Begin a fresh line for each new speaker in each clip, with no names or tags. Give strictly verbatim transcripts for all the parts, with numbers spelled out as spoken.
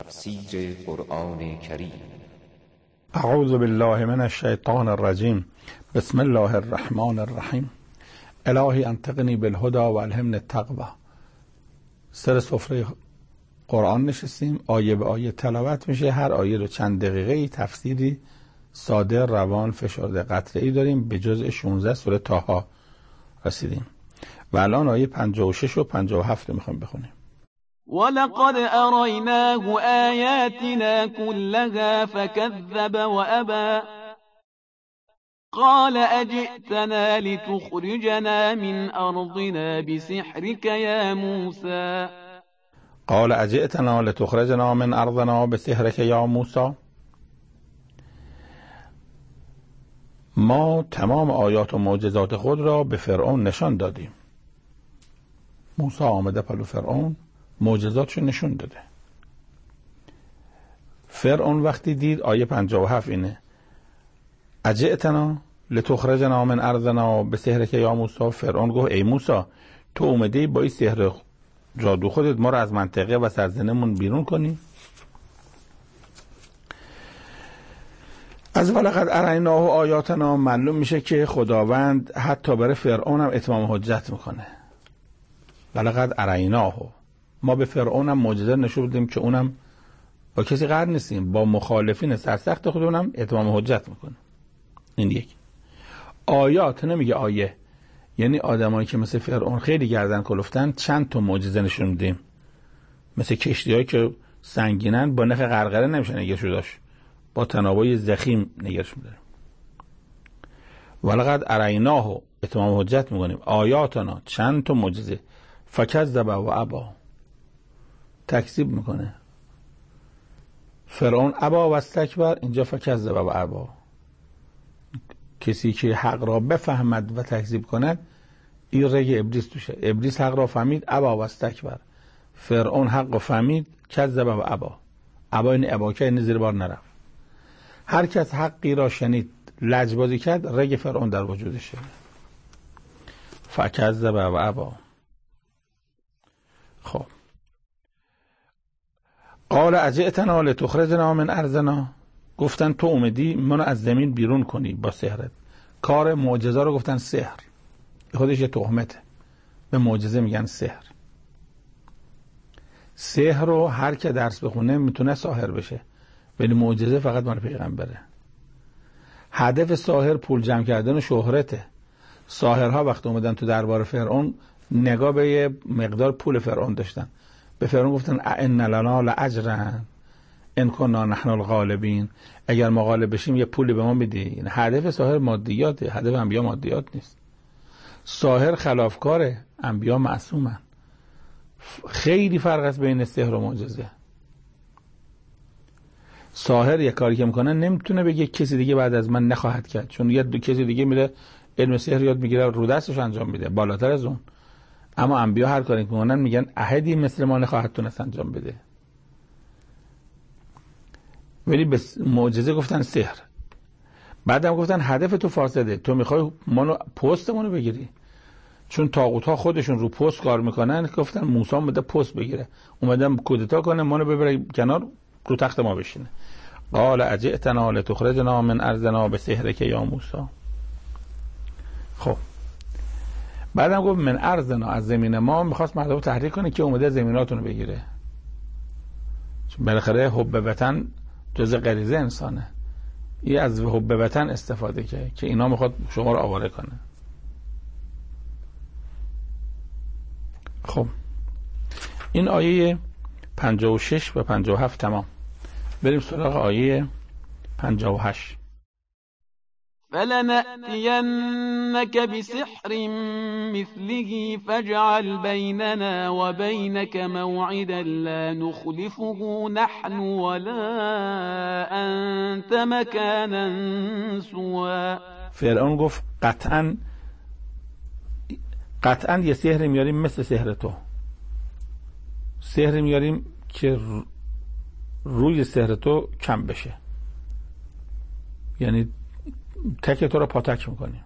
تفسیر قرآن کریم.
اعوذ بالله من الشیطان الرجیم. بسم الله الرحمن الرحیم. الهی انطقنی بالهدى و الهمنی التقوی. سر سفره قرآن نشستیم، آیه به آیه تلاوت میشه. هر آیه رو چند دقیقه تفسیری ساده، روان، فشرده، قطعه‌ای داریم. به جزء شانزده سوره طه رسیدیم و الان آیه پنجاه و شش و پنجاه و هفت میخوایم بخونیم.
ولقد أريناه آياتنا كلها فكذب وأبى قال أجئتنا لتخرجنا من أرضنا بسحرك يا موسى
قال اجئتنا لتخرجنا من ارضنا بسحرك یا موسی. ما تمام آیات و معجزات خود را به فرعون نشان دادیم. موسی آمده پلو فرعون، معجزاتشو نشون داده. فرعون وقتی دید، آیه پنجاه و هفت اینه: اجئتنا لتخرجنا من ارضنا بسحرک یا موسی. فرعون گفت ای موسی، تو اومدی با این سحر جادو خودت ما رو از منطقه و سرزمینمون بیرون کنی؟ از ولقد اریناه آیاتنا معلوم میشه که خداوند حتی برای فرعون هم اتمام حجت میکنه. ولقد اریناه، ما به فرعون هم معجزه نشون بدیم که اونم با کسی قرار نیستیم، با مخالفین سرسخت خودمونم اتمام حجت میکنه. این یک. آیات نمیگه آیه، یعنی آدمایی که مثل فرعون خیلی گردن کلفتن چند تا معجزه نشون میدیم. مثل کشتیایی که سنگینن با نخ غرغره نمیشه نگهش داشت، با تنابای زخیم نگهش میداریم. ولقد اریناه، اتمام حجت میکنیم. آیاتنا، چند تا معجزه. فکذب و ابا، تکذیب میکنه. فرعون ابا و استکبر، اینجا فکذب و ابا. کسی که حق را بفهمد و تکذیب کند، این رگ ابلیس توشه. ابلیس حق را فهمید، ابا و استکبر. فرعون حق را فهمید، کذب و ابا. ابا این ابا که این زیر بار نرفت. هر کس حقی را شنید لجبازی کرد، رگ فرعون در وجودشه. فکذب و ابا. خب قال اجئتنا لتخرجنا من ارضنا، گفتن تو اومدی منو از زمین بیرون کنی با سحرت. کار معجزه رو گفتن سحر، خودش یه تهمته. به معجزه میگن سحر. سحر رو هر که درس بخونه میتونه ساحر بشه، ولی معجزه فقط مال پیغمبره. هدف ساحر پول جمع کردن و شهرته. ساحرها وقت اومدن تو دربار فرعون، نگاه به یه مقدار پول فرعون داشتن. به فرعون گفتن ان لنا لاجرا ان كنا نحن الغالبین، اگر ما غالب بشیم یه پولی به ما میدی. یعنی هدف ساحر مادیاته، هدف انبیا مادیات نیست. ساحر خلافکاره، انبیا معصومن. خیلی فرق است بین سحر و معجزه. ساحر یه کاری که میکنه نمیتونه بگه کسی دیگه بعد از من نخواهد کرد، چون یه کسی دیگه میره علم سحر یاد میگیره رو دستش انجام میده بالاتر از اون. اما انبیا هر کاری میکنن میگن احدی مثل ما نخواهد تونست انجام بده. ولی به معجزه گفتن سحر. بعدم گفتن هدف تو فاسده، تو میخوای منو پستمونو بگیری. چون طاغوت‌ها خودشون رو پست کار میکنن، گفتن موسی اومده پست بگیره، اومدن کودتا کنه منو ببره کنار رو تخت ما بشینه. قال اجئتنا لتخرجنا من ارضنا بسحرک یا موسی. خب بعدم گفت من ارضنا، از زمین ما. میخواست مردم رو تحریک کنه که اومده زمیناتون رو بگیره. چون بالاخره حب وطن جز غریزه انسانه. این از حب وطن استفاده که که اینا میخواد شما رو آواره کنه. خب این آیه پنجاه و شش و پنجاه و هفت تمام. بریم سراغ آیه پنجاه و هشت.
فلنأتینک بسحر مثله فاجعل بیننا و بینک موعدا لا نخلفه نحن ولا انت مکانا سوا.
فرعون گفت قطعا قطعا یه سحر میاریم مثل سحر تو. سحر میاریم که روی سحر تو کم بشه، یعنی تک تو رو پاتک میکنیم.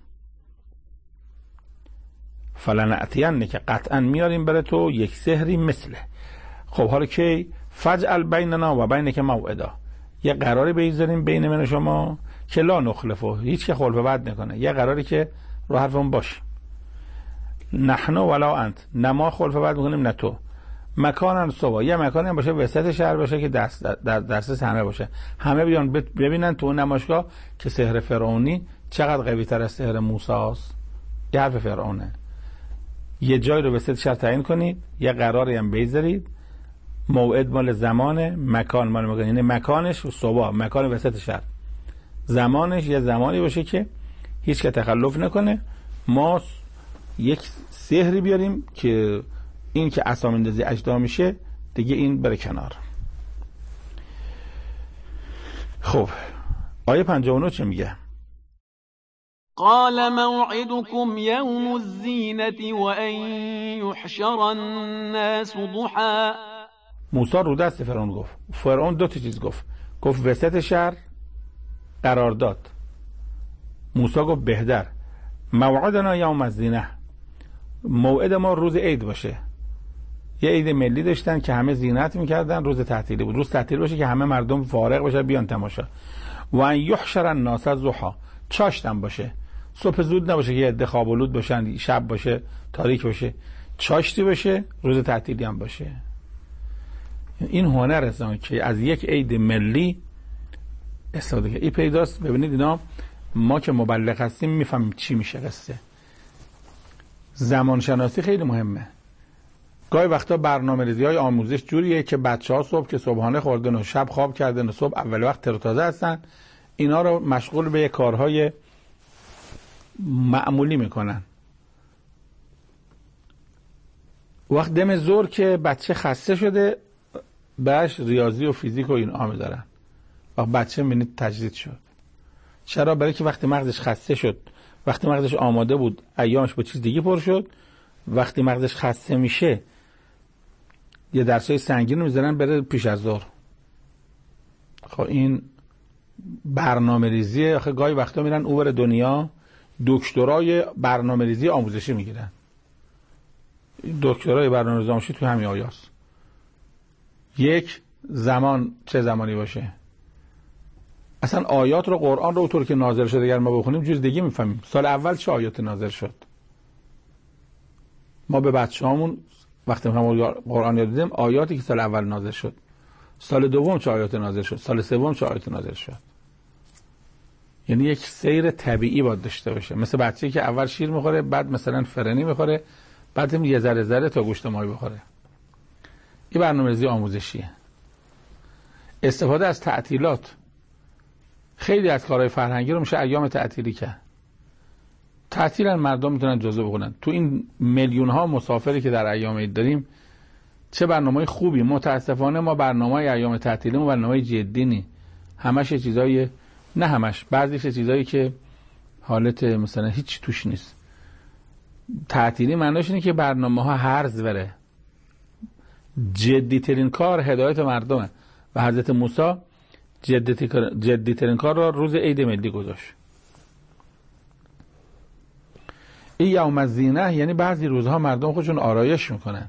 فلنأتینک، که قطعا میاریم برای تو یک سحری مثله. خب حالا که فجعل بیننا و بینک موعدا، یه قراری بذاریم بین من و شما که لا نخلفه، هیچ که خلف بد نکنه، یه قراری که رو حرفمون باشه. نحن ولا انت، نه ما خلف بد میکنیم نه تو. مکانن سوا، یه مکانی هم باشه وسط شهر باشه که دست در دسترس همه باشه، همه بیان ببینن تو اون نمایشگاه که سحر فرعونی چقدر قوی تر از سحر موسی است. یه حرف فرعونه. یه جای رو وسط شهر تعیین کنید، یه قراری هم بذارید، موعد مال زمانه، مکان مال مکان، یعنی مکانش صبح، مکان وسط شهر، زمانش یه زمانی باشه که هیچ که تخلف نکنه. ما یک سحری بیاریم که این که اسامندازی اجدا میشه دیگه این بره کنار. خب آیه پنجاه و نه چه میگه؟
قال موعدكم يوم الزينة وأن يحشر الناس ضحى.
موسی رو دست فرعون گفت. فرعون دو تا چیز گفت، گفت وسط شهر قرار داد، موسی گفت بهتر موعدنا یوم الزینه، موعد ما روز عید باشه. یه عید ملی داشتن که همه زینت میکردن، روز تعطیلی بود، روز تعطیل باشه که همه مردم فارغ باشن بیان تماشا. و ان یحشر الناس ضحی، چاشتم باشه، صبح زود نباشه که عده خواب آلود باشن، شب باشه تاریک باشه، چاشتی باشه، روز تعطیلی هم باشه. این هنر است که از یک عید ملی استفاده کنه. این پیداست. ببینید اینا ما که مبلغ هستیم میفهمیم چی میشه قصه. زمان شناسی خیلی مهمه. گاهی وقتا برنامه‌ریزی های آموزش جوریه که بچه‌ها صبح که صبحانه خوردن و شب خواب کردن و صبح اول وقت تر و تازه هستن، اینا رو مشغول به کارهای معمولی میکنن. وقت دم ظهر که بچه خسته شده بهش ریاضی و فیزیک و اینا میذارن. وقت بچه میبینید تجدید شد. چرا؟ برای که وقتی مغزش خسته شد، وقتی مغزش آماده بود ایامش با چیز دیگه پر شد، وقتی مغزش خسته میشه یه درسای سنگین رو میذارن بره پیش از ظهر. خب این برنامه ریزی. آخه گاهی وقتا میرن اوور دنیا دکترای برنامه ریزی آموزشی میگیرن. دکترای برنامه ریزی آموزشی تو همین آیاست. یک، زمان چه زمانی باشه. اصلا آیات رو، قرآن رو اونطور که نازل شده اگر ما بخونیم جز دیگه میفهمیم. سال اول چه آیات نازل شد؟ ما به بچه‌هامون وقتی ما قرآن یاد دادیم آیاتی که سال اول نازل شد، سال دوم چه آیات نازل شد، سال سوم چه آیات نازل شد. یعنی یک سیر طبیعی باید داشته باشه. مثل بچه‌ای که اول شیر میخوره، بعد مثلا فرنی میخوره، بعد هم یه ذره ذره تا گوشت ماهی بخوره. این برنامه‌ریزی آموزشیه. استفاده از تعطیلات. خیلی از کارهای فرهنگی رو میشه ایام تعطیلی کرد. تعطیلا مردم میتونن جزو بکنن. تو این میلیون ها مسافری که در ایام عید داریم چه برنامه‌های خوبی. متاسفانه ما برنامه‌های ایام تعطیلی و برنامه‌های جدی نی. همش چیزای، نه همش، بعضیش چیزایی که حالت مثلا هیچ توش نیست. تعطیلی معناش اینه که برنامه‌ها هرز بره. جدی ترین کار هدایت مردمه و حضرت موسی جدی جدی ترین کار را روز عید ملی گذاشت. این یوم الزینه یعنی بعضی روزها مردم خودشون آرایش میکنن.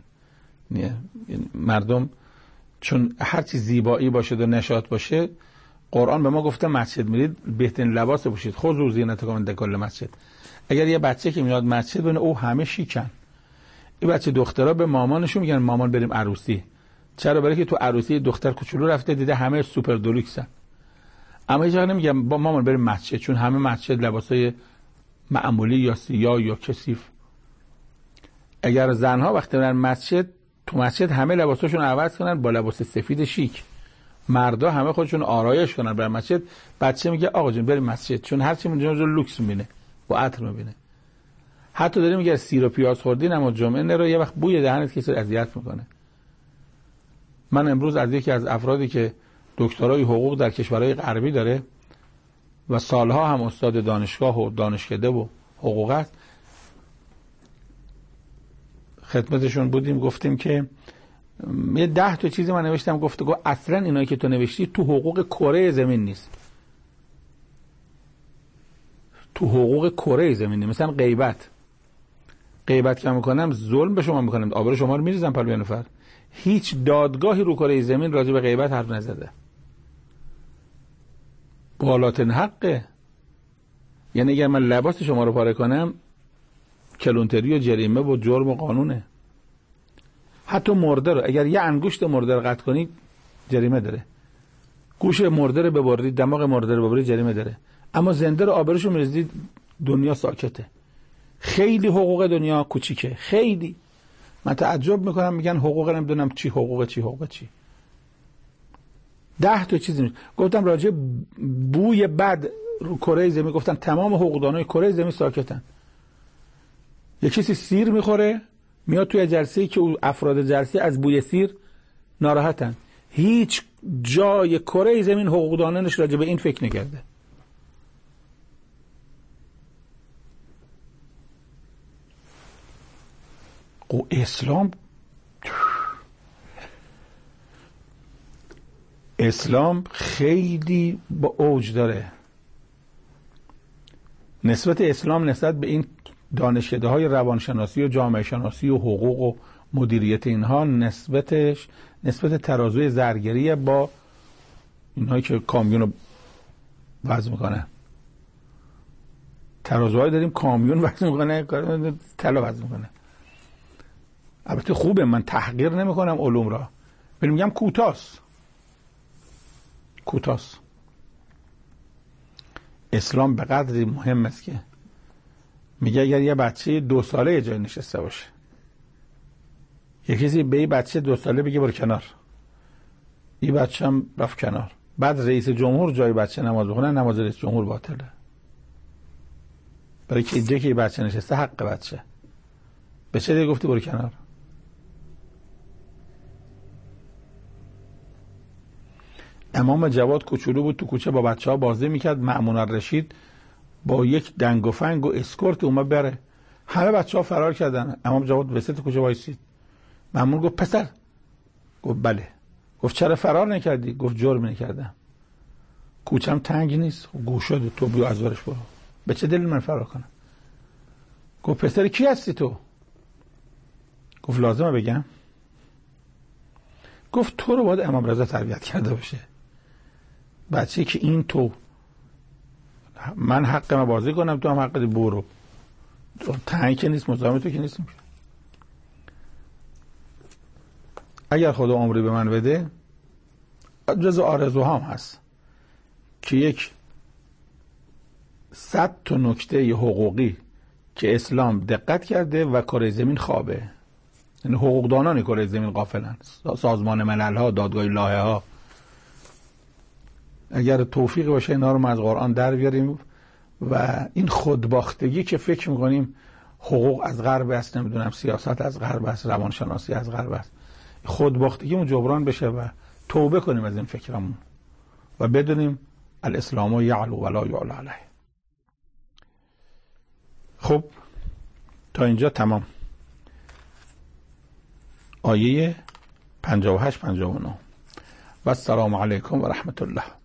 مردم چون هر چی زیبایی باشه و نشاط باشه، قرآن به ما گفته مسجد میرید بهترین لباس بپوشید، خذوا زینتکم عند کل مسجد. اگر یه بچه که میاد مسجد ببینه او همه شیکن، این بچه دخترها به مامانشون میگن مامان بریم عروسی. چرا؟ برای که تو عروسی دختر کوچولو رفته دیده همه سوپر دلوکسن. اما هیچ وقت نمیگم با مامان بریم مسجد، چون همه مسجد لباسای معمولی یا سیاه یا کثیف. اگر زنها وقتی برن مسجد، تو مسجد همه لباساشون عوض کنن با لباس سفید شیک، مردا همه خودشون آرایش کنن برن مسجد. بچه میگه آقا جون بریم مسجد، چون هر چی اونجا رو لوکس میبینه و عطر میبینه. حتی داره میگه سیر و پیاز خوردین اما جمعه نرو، یه وقت بوی دهنت کسی رو اذیت میکنه. من امروز از یکی از افرادی که دکترای حقوق در کشورهای غربی داره و سالها هم استاد دانشگاه و دانشکده و حقوق است، خدمتشون بودیم، گفتیم که یه ده تا چیزی من نوشتم، گفته گفت اصلا اینایی که تو نوشتی تو حقوق کره زمین نیست. تو حقوق کره زمین نیست. مثلا غیبت غیبت که میکنم ظلم به شما میکنم، آبرو شما رو میریزم پلوی نفر. هیچ دادگاهی رو کره زمین راجع به غیبت حرف نزده. بالاترین حقه. یعنی اگر من لباس شما رو پاره کنم کلونتری و جریمه و جرم و قانونه. حتی مرده رو اگر یه انگشت مرده رو قطع کنی جریمه داره، گوش مرده رو ببری، دماغ مرده رو ببری، جریمه داره. اما زنده رو آبروشو می‌ریزید، دنیا ساکته. خیلی حقوق دنیا کوچیکه، خیلی. من تعجب میکنم میگن حقوق نمیدونم چی حقوق چی حقوق چی. ده تا چیزی میشه. گفتم راجع بوی بد رو کره زمین گفتن تمام حقوقدانای کره زمین ساکتن. یه کسی سیر میخوره میاد توی جلسه‌ای که افراد جلسه از بوی سیر ناراحتن. هیچ جای کره زمین حقوقدانانش راجع به این فکر نکرده. او اسلام اسلام خیلی با اوج داره. نسبت اسلام نسبت به این دانشکده‌های روانشناسی و جامعه شناسی و حقوق و مدیریت اینها نسبتش نسبت ترازوی زرگری با اینهایی که کامیون رو وزن میکنه. ترازوهای داریم کامیون وزن میکنه، طلا وزن میکنه. البته خوبه، من تحقیر نمیکنم علوم را، ولی میگم کوتاست. کوتاست. اسلام به قدری مهم است که میگه اگر یه بچه دو ساله یه جای نشسته باشه، یه کسی به یه بچه دو ساله بگه برو کنار، این بچه هم رفت کنار، بعد رئیس جمهور جای بچه نماز بخونه، نماز رئیس جمهور باطله. برای که اینجا که یه بچه نشسته حق بچه. به چه دیگه گفتی برو کنار؟ امام جواد کوچولو بود، تو کوچه با بچه ها بازی میکرد. مأمون الرشید با یک دنگ و فنگ و اسکورت اومد بره، همه بچه ها فرار کردن. امام جواد وسط کوچه وایسید. مأمون گفت پسر. گفت بله. گفت چرا فرار نکردی؟ گفت جرم نکردم، کوچم تنگ نیست. گوشاد تو بیا از ورش برو. به چه دلیل من فرار کنم؟ گفت پسر کی هستی تو؟ گفت لازمه بگم؟ گفت تو رو باید امام رضا تربیت کرده باشه. بچه که این تو من حق ما بازی کنم تو هم حق دی برو. تنگ که نیست، مزاحم تو که نیست. اگر خدا عمری به من بده جز آرزوهام هست که یک صد تا نکته حقوقی که اسلام دقت کرده و کره زمین خوابه، یعنی حقوقدانان کره زمین غافلن، سازمان ملل ها، دادگاه الهه ها، اگر توفیق باشه اینا رو ما از قرآن در بیاریم و این خودباختگی که فکر میکنیم حقوق از غرب است، نمیدونم سیاست از غرب است، روانشناسی از غرب است، خودباختگیمون جبران بشه و توبه کنیم از این فکرمون و بدونیم الاسلام یعلو ولا یعلو علیه. خب تا اینجا تمام. آیه پنجاه و هشت پنجاه و نه. و السلام علیکم و رحمت الله.